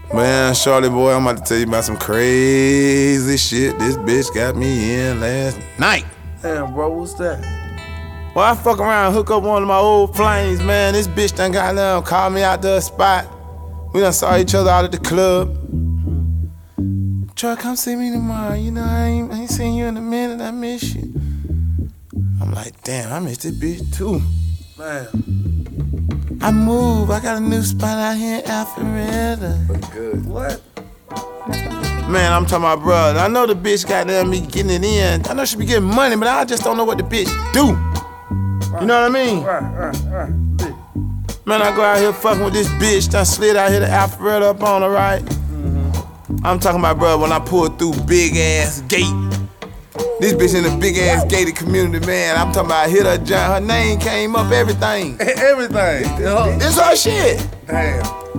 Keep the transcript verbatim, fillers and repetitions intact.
Man, Charlie boy, I'm about to tell you about some crazy shit this bitch got me in last night. Damn, bro, what's that? Well, I fuck around, hook up one of my old flames, man. This bitch done got down, called me out to a spot. We done saw each other out at the club. Troy, come see me tomorrow. You know, I ain't, I ain't seen you in a minute. I miss you. I'm like, damn, I miss this bitch too. Man. I moved. I got a new spot out here in Alpharetta. That's good. What? Man, I'm talking about, brother. I know the bitch got there me getting it in. I know she be getting money, but I just don't know what the bitch do. Right. You know what I mean? Right, right, right. Man, I go out here fucking with this bitch. Done slid out here to Alpharetta up on her, right? Mm-hmm. I'm talking about, bro, when I pulled through big ass gate. This bitch in a big ass gated community, man. I'm talking about I hit her, her name came up, everything. Everything. It's her shit. Damn.